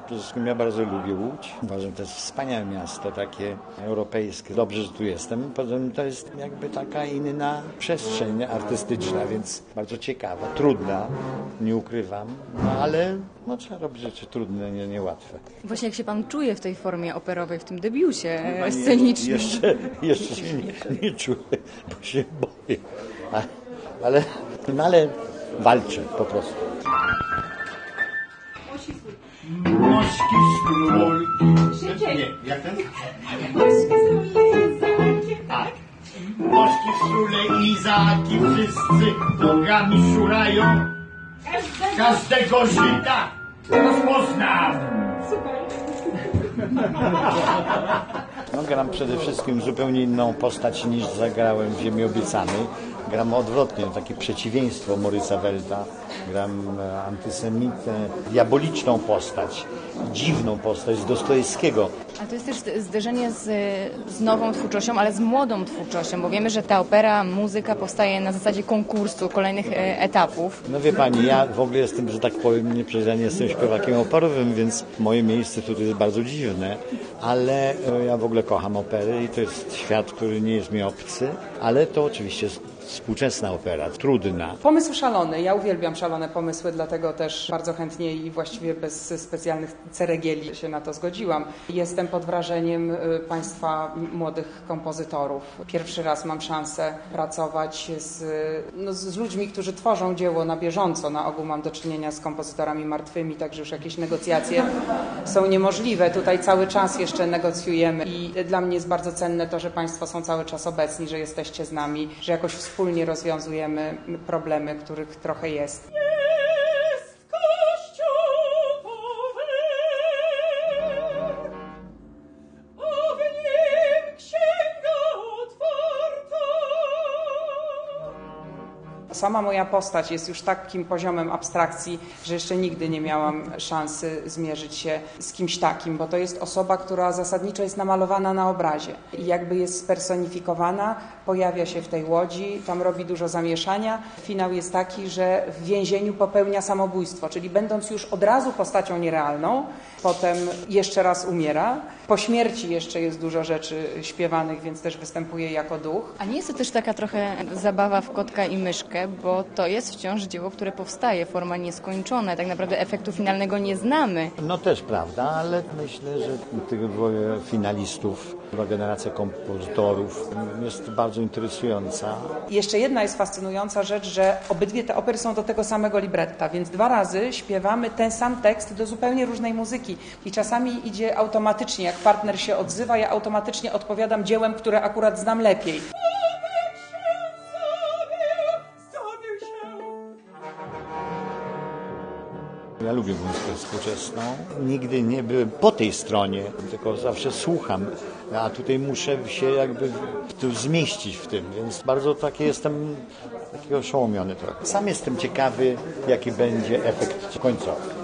Przede wszystkim ja bardzo lubię Łódź. Uważam, że to jest wspaniałe miasto, takie europejskie. Dobrze, że tu jestem. Potem to jest jakby taka inna przestrzeń artystyczna, więc bardzo ciekawa, trudna, nie ukrywam, no ale trzeba robić rzeczy trudne, niełatwe. Właśnie jak się pan czuje w tej formie operowej, w tym debiucie scenicznym? Jeszcze się nie czuję, bo się boję. Ale walczę po prostu. Mośki z królki. Nie, jak ten? Tak. Mośki z króle i Izaaki wszyscy nogami szurają. Każdego Żyda rozpoznam. Gram przede wszystkim zupełnie inną postać niż zagrałem w Ziemi Obiecanej. Gram odwrotnie, takie przeciwieństwo Maurice'a Welta. Gram antysemitę, diaboliczną postać, dziwną postać z Dostojewskiego. A to jest też zderzenie z nową twórczością, ale z młodą twórczością, bo wiemy, że ta opera, muzyka powstaje na zasadzie konkursu, kolejnych etapów. No wie pani, ja w ogóle jestem, że tak powiem, nie jestem śpiewakiem operowym, więc moje miejsce tutaj jest bardzo dziwne, ale ja w ogóle kocham opery i to jest świat, który nie jest mi obcy, ale to oczywiście jest współczesna opera, trudna. Pomysł szalony. Ja uwielbiam szalone pomysły, dlatego też bardzo chętnie i właściwie bez specjalnych ceregieli się na to zgodziłam. Jestem pod wrażeniem Państwa młodych kompozytorów. Pierwszy raz mam szansę pracować z ludźmi, którzy tworzą dzieło na bieżąco. Na ogół mam do czynienia z kompozytorami martwymi, także już jakieś negocjacje są niemożliwe. Tutaj cały czas jeszcze negocjujemy i dla mnie jest bardzo cenne to, że Państwo są cały czas obecni, że jesteście z nami, że jakoś wspólnie rozwiązujemy problemy, których trochę jest. Sama moja postać jest już takim poziomem abstrakcji, że jeszcze nigdy nie miałam szansy zmierzyć się z kimś takim, bo to jest osoba, która zasadniczo jest namalowana na obrazie i jakby jest spersonifikowana, pojawia się w tej łodzi, tam robi dużo zamieszania. Finał jest taki, że w więzieniu popełnia samobójstwo, czyli będąc już od razu postacią nierealną, potem jeszcze raz umiera. Po śmierci jeszcze jest dużo rzeczy śpiewanych, więc też występuje jako duch. A nie jest to też taka trochę zabawa w kotka i myszkę, bo to jest wciąż dzieło, które powstaje, forma nieskończona. Tak naprawdę efektu finalnego nie znamy. No też prawda, ale myślę, że tych dwoje finalistów, była generacja kompozytorów jest bardzo interesująca. Jeszcze jedna jest fascynująca rzecz, że obydwie te opery są do tego samego libretta, więc 2 razy śpiewamy ten sam tekst do zupełnie różnej muzyki i czasami idzie automatycznie, jak partner się odzywa, ja automatycznie odpowiadam dziełem, które akurat znam lepiej. Ja lubię muzykę współczesną. Nigdy nie byłem po tej stronie, tylko zawsze słucham, a tutaj muszę się jakby zmieścić w tym, więc bardzo jestem takiego oszołomiony trochę. Sam jestem ciekawy, jaki będzie efekt końcowy.